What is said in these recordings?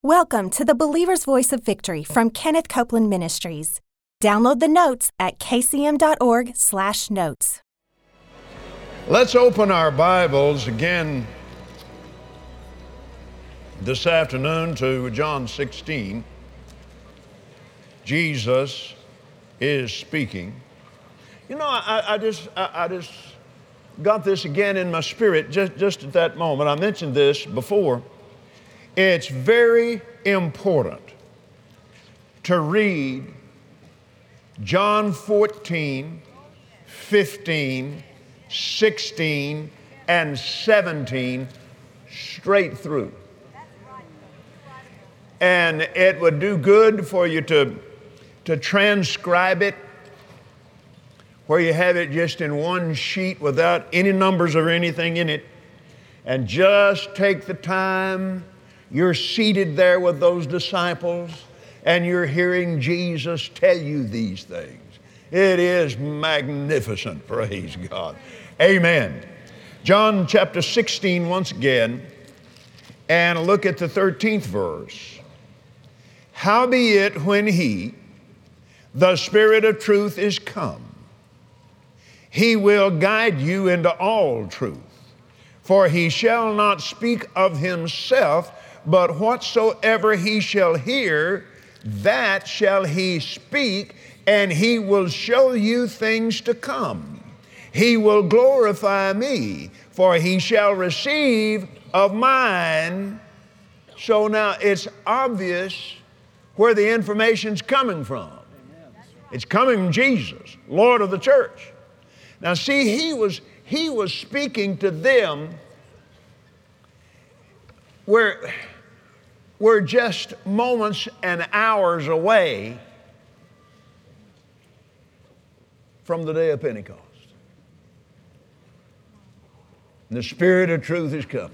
Welcome to the Believer's Voice of Victory from Kenneth Copeland Ministries. Download the notes at kcm.org/notes. Let's open our Bibles again this afternoon to John 16. Jesus is speaking. You know, I just got this again in my spirit just at that moment. I mentioned this before. It's very important to read John 14, 15, 16, and 17 straight through. And it would do good for you to transcribe it where you have it just in one sheet without any numbers or anything in it, and just take the time. You're seated there with those disciples, and you're hearing Jesus tell you these things. It is magnificent, praise God. Amen. John chapter 16 once again, and look at the 13th verse. Howbeit when He, the Spirit of truth, is come, He will guide you into all truth. For He shall not speak of Himself, but whatsoever He shall hear, that shall He speak, and He will show you things to come. He will glorify Me, for He shall receive of mine. So now it's obvious where the information's coming from. It's coming from Jesus, Lord of the church. Now see, He was speaking to them where we're just moments and hours away from the day of Pentecost. The Spirit of truth is coming.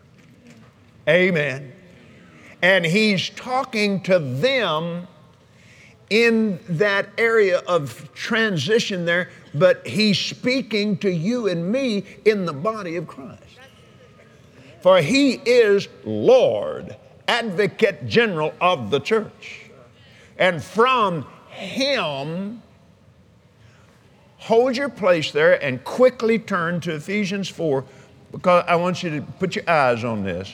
Amen. And He's talking to them in that area of transition there, but He's speaking to you and me in the body of Christ. For He is Lord, Advocate General of the church. And from Him, hold your place there and quickly turn to Ephesians 4, because I want you to put your eyes on this.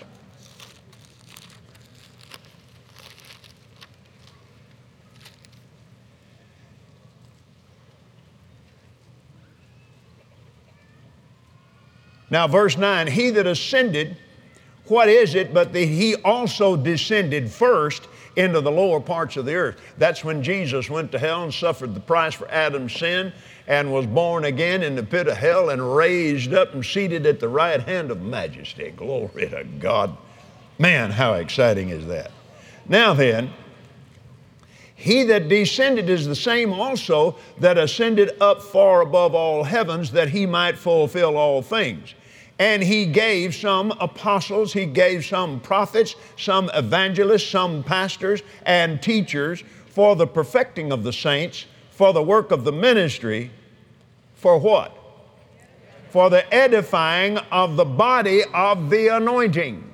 Now, verse 9, He that ascended, what is it but that He also descended first into the lower parts of the earth? That's when Jesus went to hell and suffered the price for Adam's sin and was born again in the pit of hell and raised up and seated at the right hand of majesty. Glory to God. Man, how exciting is that? Now then, He that descended is the same also that ascended up far above all heavens, that He might fulfill all things. And He gave some apostles, He gave some prophets, some evangelists, some pastors and teachers for the perfecting of the saints, for the work of the ministry. For what? For the edifying of the body of the anointing.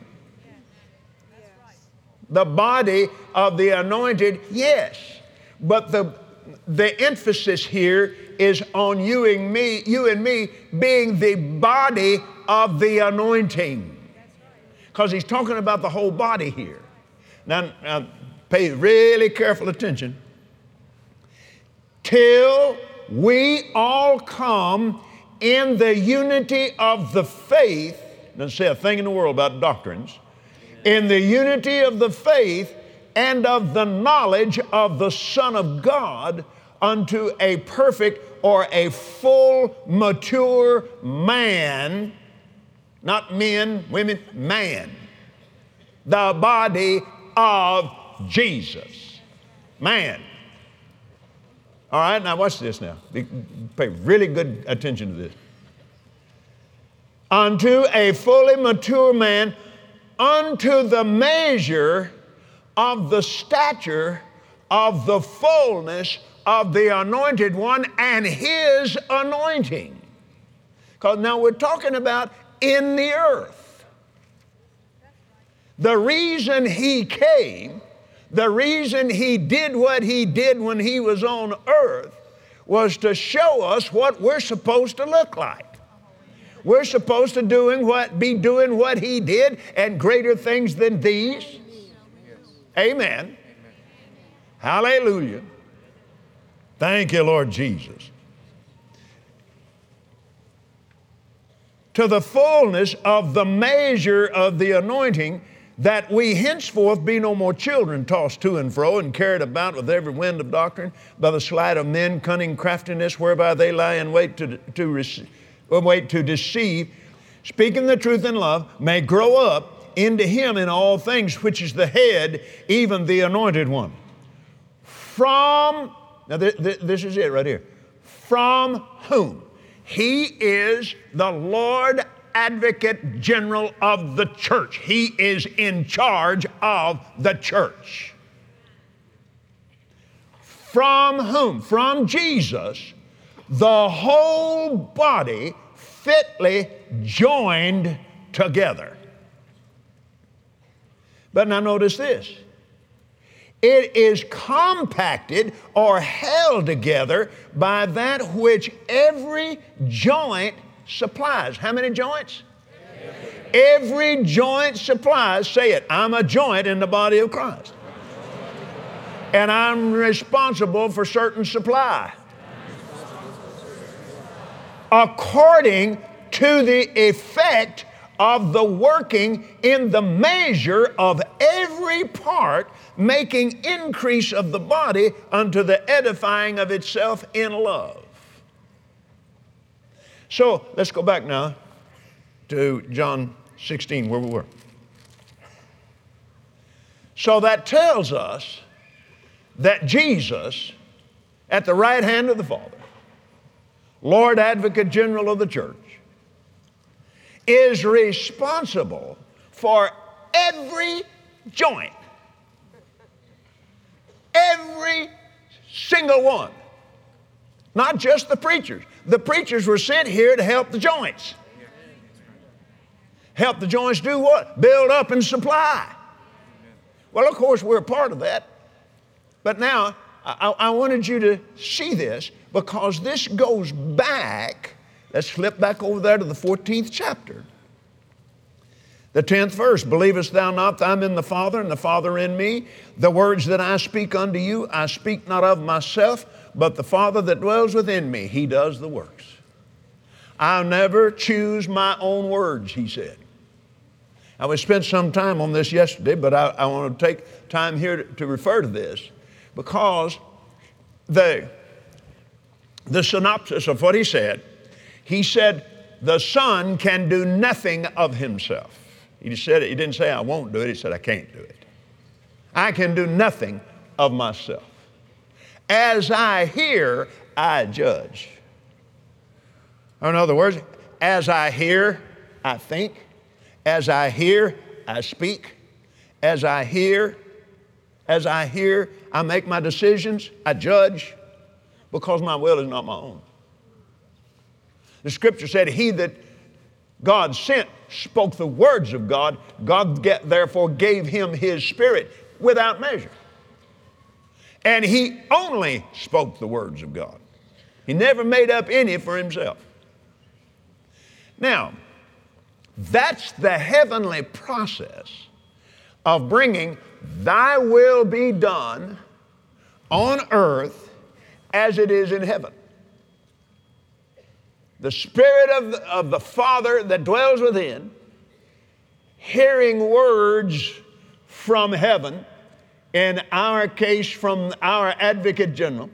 The body of the anointed, yes. But the emphasis here is on you and me being the body of the anointing. Because He's talking about the whole body here. Now pay really careful attention. Till we all come in the unity of the faith, doesn't say a thing in the world about doctrines, in the unity of the faith and of the knowledge of the Son of God, unto a perfect or a full mature man, not men, women, man. The body of Jesus. Man. All right, now watch this now. Pay really good attention to this. Unto a fully mature man, unto the measure of the stature of the fullness of the Anointed One and His anointing. Because now we're talking about in the earth. The reason He came, the reason He did what He did when He was on earth, was to show us what we're supposed to look like. We're supposed to be doing what He did and greater things than these. Amen. Hallelujah. Thank you, Lord Jesus. To the fullness of the measure of the anointing, that we henceforth be no more children, tossed to and fro and carried about with every wind of doctrine, by the sleight of men, cunning craftiness, whereby they lie in wait to deceive, speaking the truth in love, may grow up into Him in all things, which is the head, even the Anointed One. Now this is it right here. From whom? He is the Lord Advocate General of the church. He is in charge of the church. From whom? From Jesus, the whole body fitly joined together. But now notice this. It is compacted or held together by that which every joint supplies. How many joints? Every joint supplies. Say it. I'm a joint in the body of Christ. And I'm responsible for certain supply. According to the effect of the working in the measure of every part, making increase of the body unto the edifying of itself in love. So let's go back now to John 16, where we were. So that tells us that Jesus, at the right hand of the Father, Lord Advocate General of the church, is responsible for every joint. Every single one. Not just the preachers. The preachers were sent here to help the joints. Help the joints do what? Build up and supply. Well, of course, we're a part of that. But now, I wanted you to see this, because this goes back. Let's flip back over there to the 14th chapter. The 10th verse, believest thou not that I'm in the Father and the Father in me? The words that I speak unto you, I speak not of myself, but the Father that dwells within me, He does the works. I'll never choose my own words, He said. Now, we spent some time on this yesterday, but I want to take time here to refer to this, because the synopsis of what He said, the Son can do nothing of Himself. He didn't say I won't do it, He said I can't do it. I can do nothing of myself. As I hear, I judge. In other words, as I hear, I think. As I hear, I speak. As I hear, I make my decisions, I judge, because my will is not my own. The scripture said, He that God sent spoke the words of God. God therefore gave Him His Spirit without measure. And He only spoke the words of God. He never made up any for Himself. Now, that's the heavenly process of bringing Thy will be done on earth as it is in heaven. The Spirit of the Father that dwells within, hearing words from heaven, in our case from our Advocate General,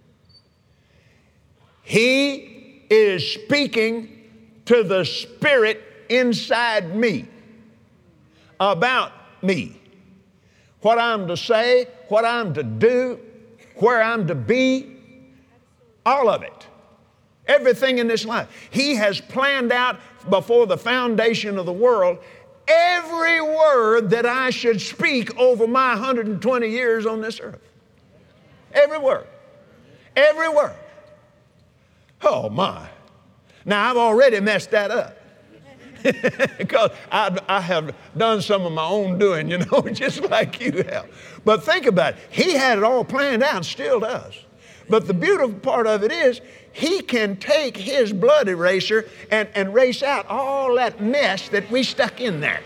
He is speaking to the Spirit inside me about me. What I'm to say, what I'm to do, where I'm to be, all of it. Everything in this life. He has planned out before the foundation of the world every word that I should speak over my 120 years on this earth. Every word. Every word. Oh my. Now I've already messed that up. Because I have done some of my own doing, just like you have. But think about it. He had it all planned out and still does. But the beautiful part of it is he can take his blood eraser and erase out all that mess that we stuck in there.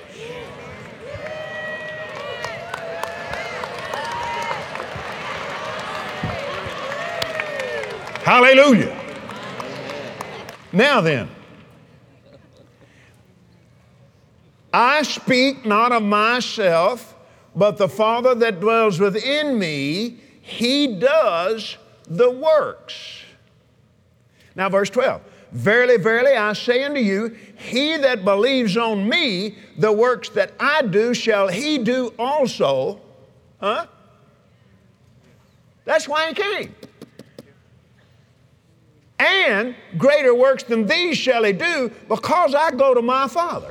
Hallelujah. Now then, I speak not of myself, but the Father that dwells within me, he does the works. Now verse 12. Verily, verily, I say unto you, he that believes on me, the works that I do shall he do also. Huh? That's why he came. And greater works than these shall he do, because I go to my Father.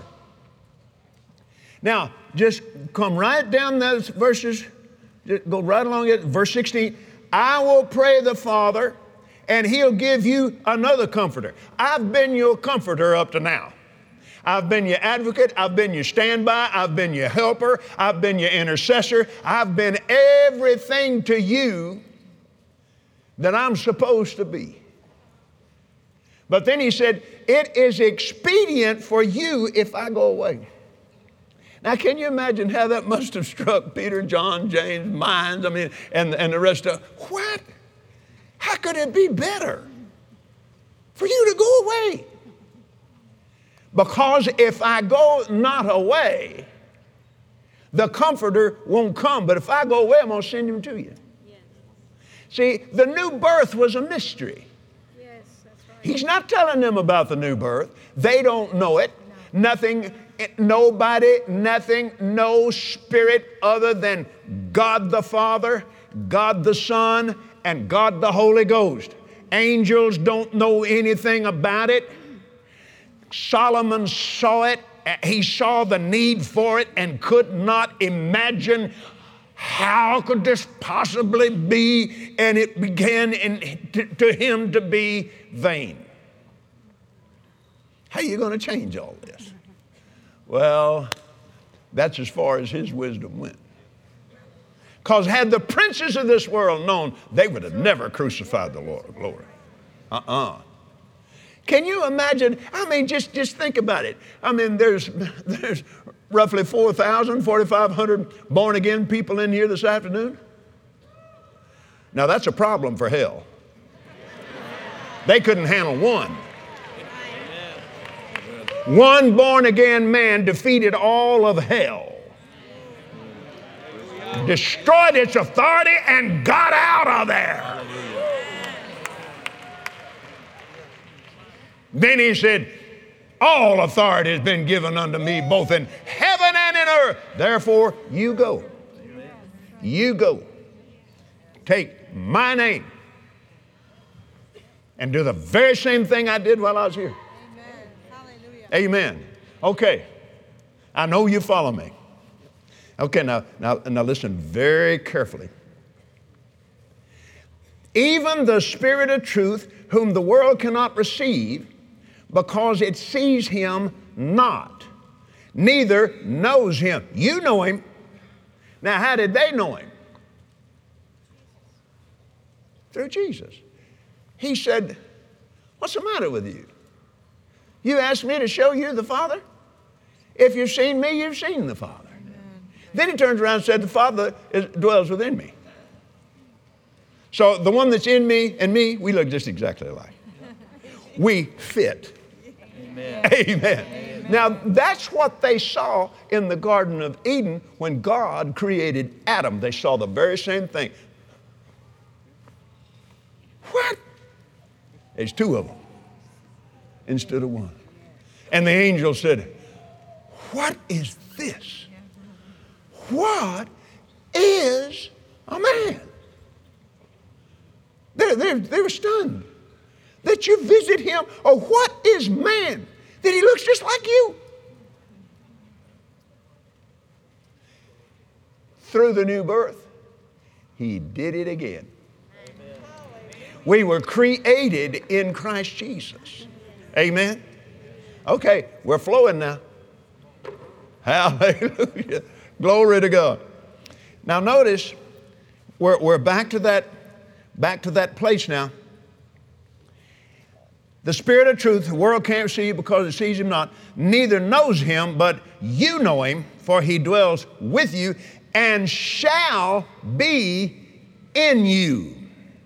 Now, just come right down those verses, just go right along it. Verse 16, I will pray the Father, and he'll give you another comforter. I've been your comforter up to now. I've been your advocate, I've been your standby, I've been your helper, I've been your intercessor, I've been everything to you that I'm supposed to be. But then he said, it is expedient for you if I go away. Now, can you imagine how that must have struck Peter, John, James' minds? And the rest of, what? How could it be better for you to go away? Because if I go not away, the Comforter won't come. But if I go away, I'm going to send him to you. Yes. See, the new birth was a mystery. Yes, that's right. He's not telling them about the new birth. They don't know it. No. Nothing, nobody, nothing, no spirit other than God the Father, God the Son, and God the Holy Ghost. Angels don't know anything about it. Solomon saw it. He saw the need for it and could not imagine how could this possibly be, and it began to him to be vain. How are you going to change all this? Well, that's as far as his wisdom went. Because had the princes of this world known, they would have never crucified the Lord of glory. Can you imagine? Just think about it. There's roughly 4,000, 4,500 born again people in here this afternoon. Now that's a problem for hell. They couldn't handle one. One born again man defeated all of hell, destroyed its authority, and got out of there. Then he said, all authority has been given unto me, both in heaven and in earth. Therefore, you go. You go. Take my name and do the very same thing I did while I was here. Amen. Hallelujah. Amen. Okay. I know you follow me. Okay, now listen very carefully. Even the Spirit of truth, whom the world cannot receive, because it sees him not, neither knows him. You know him. Now, how did they know him? Through Jesus. He said, what's the matter with you? You asked me to show you the Father? If you've seen me, you've seen the Father. Amen. Then he turns around and said, the Father dwells within me. So the one that's in me and me, we look just exactly alike. We fit. Amen. Amen. Amen. Now, that's what they saw in the Garden of Eden when God created Adam. They saw the very same thing. What? There's two of them instead of one. And the angel said, what is this? What is a man? They were stunned that you visit him. Oh, what is man? That he looks just like you. Through the new birth, he did it again. Amen. We were created in Christ Jesus. Amen. Okay, we're flowing now. Hallelujah. Glory to God. Now notice, we're back to that place now. The Spirit of truth, the world can't see you because it sees him not, neither knows him, but you know him, for he dwells with you and shall be in you.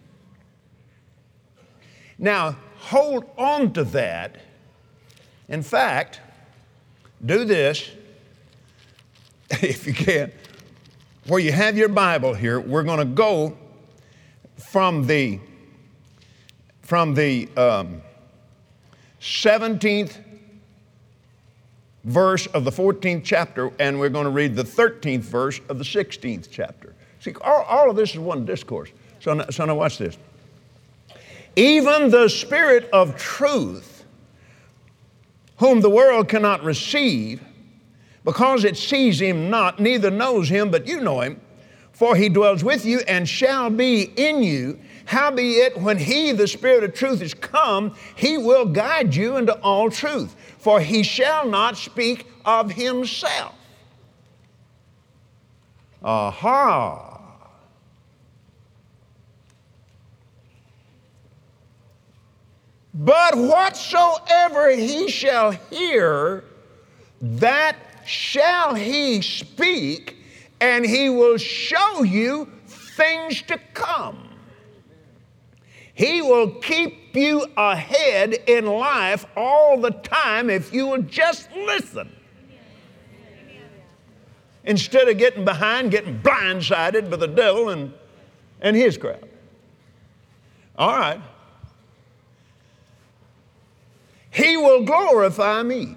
Now, hold on to that. In fact, do this, if you can. Where you have your Bible here, we're going to go from the 17th verse of the 14th chapter, and we're going to read the 13th verse of the 16th chapter. See, all of this is one discourse. So now watch this. Even the Spirit of truth, whom the world cannot receive, because it sees him not, neither knows him, but you know him, for he dwells with you and shall be in you. Howbeit, when he, the Spirit of truth, is come, he will guide you into all truth, for he shall not speak of himself. Aha! But whatsoever he shall hear, that shall he speak, and he will show you things to come. He will keep you ahead in life all the time if you will just listen. Instead of getting behind, getting blindsided by the devil and his crowd. All right. He will glorify me.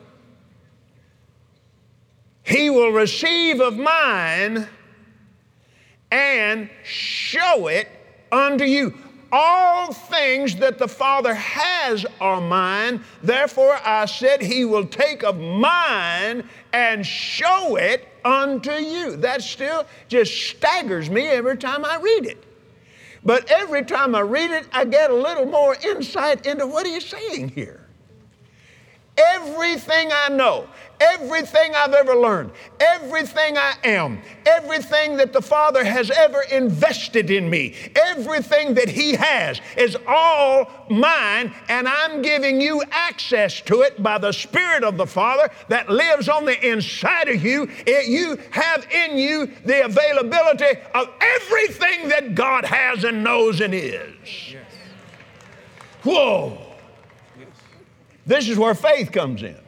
He will receive of mine and show it unto you. All things that the Father has are mine. Therefore I said he will take of mine and show it unto you. That still just staggers me every time I read it. But every time I read it, I get a little more insight into what he's saying here. Everything I know, everything I've ever learned, everything I am, everything that the Father has ever invested in me, everything that he has is all mine, and I'm giving you access to it by the Spirit of the Father that lives on the inside of you. You have in you the availability of everything that God has and knows and is. Yes. Whoa! This is where faith comes in.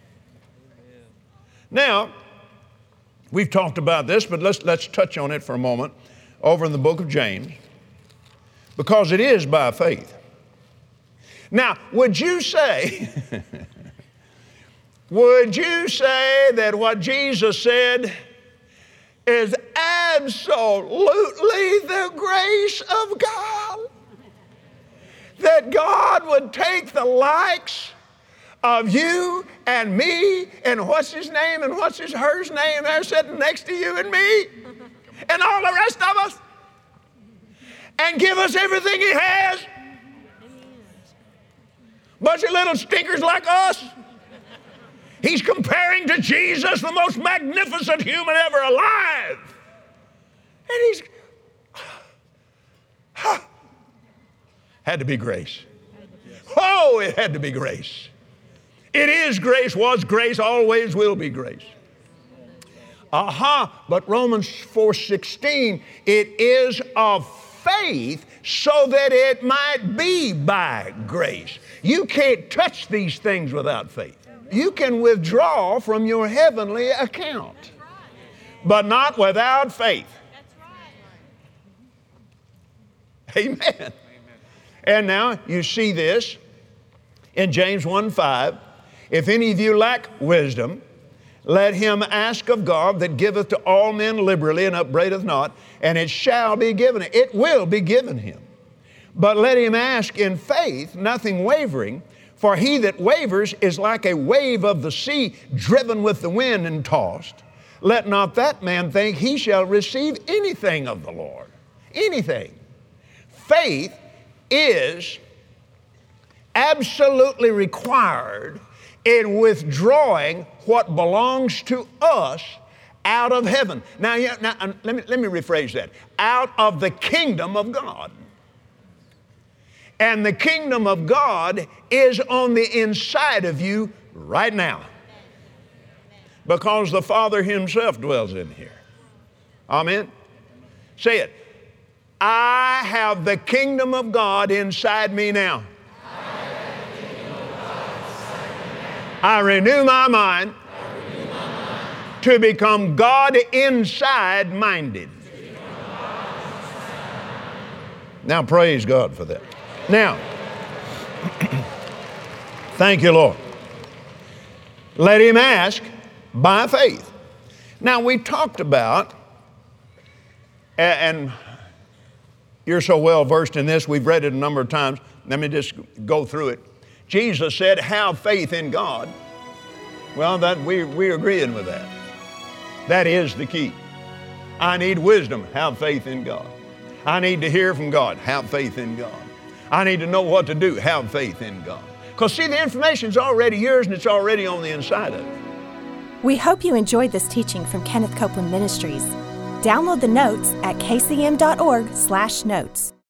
Now, we've talked about this, but let's touch on it for a moment over in the book of James, because it is by faith. Now, would you say that what Jesus said is absolutely the grace of God? That God would take the likes of you and me and what's his name and what's hers name there sitting next to you and me and all the rest of us and give us everything he has? Bunch of little stinkers like us. He's comparing to Jesus, the most magnificent human ever alive. And he's had to be grace. Oh, it had to be grace. It is grace, was grace, always will be grace. But Romans 4:16, it is of faith so that it might be by grace. You can't touch these things without faith. You can withdraw from your heavenly account, but not without faith. Amen. And now you see this in James 1:5. If any of you lack wisdom, let him ask of God that giveth to all men liberally and upbraideth not, and it shall be given him. It will be given him. But let him ask in faith, nothing wavering, for he that wavers is like a wave of the sea, driven with the wind and tossed. Let not that man think he shall receive anything of the Lord. Anything. Faith is absolutely required in withdrawing what belongs to us out of heaven. Now let me rephrase that. Out of the kingdom of God. And the kingdom of God is on the inside of you right now. Because the Father Himself dwells in here. Amen? Say it. I have the kingdom of God inside me now. I renew my mind to become God inside minded. Now praise God for that. Now, thank you, Lord. Let him ask by faith. Now we talked about, and you're so well versed in this, we've read it a number of times. Let me just go through it. Jesus said, have faith in God. Well, that we're agreeing with that. That is the key. I need wisdom, have faith in God. I need to hear from God, have faith in God. I need to know what to do, have faith in God. Because see, the information's already yours and it's already on the inside of you. We hope you enjoyed this teaching from Kenneth Copeland Ministries. Download the notes at kcm.org/notes.